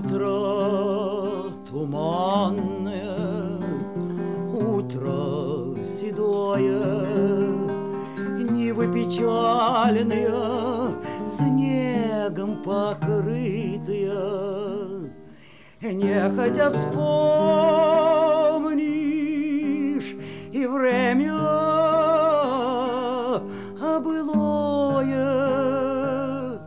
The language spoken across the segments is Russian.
Утро туманное, утро седое, нивы печальные, снегом покрытые. Нехотя вспомнишь и время былое,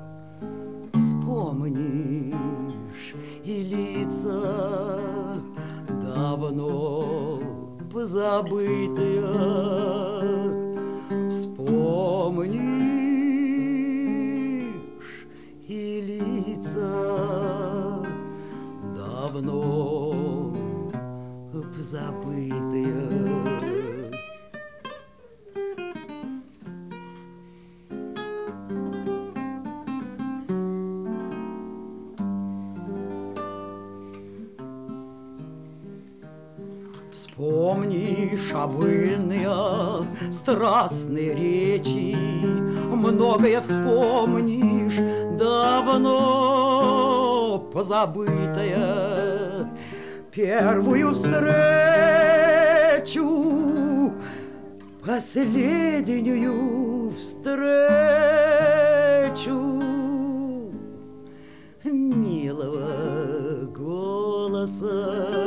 вспомнишь и лица давно позабытые, вспомнишь и лица давно позабытые. Вспомнишь обыльные страстные речи, многое вспомнишь давно позабытое. Первую встречу, последнюю встречу милого голоса.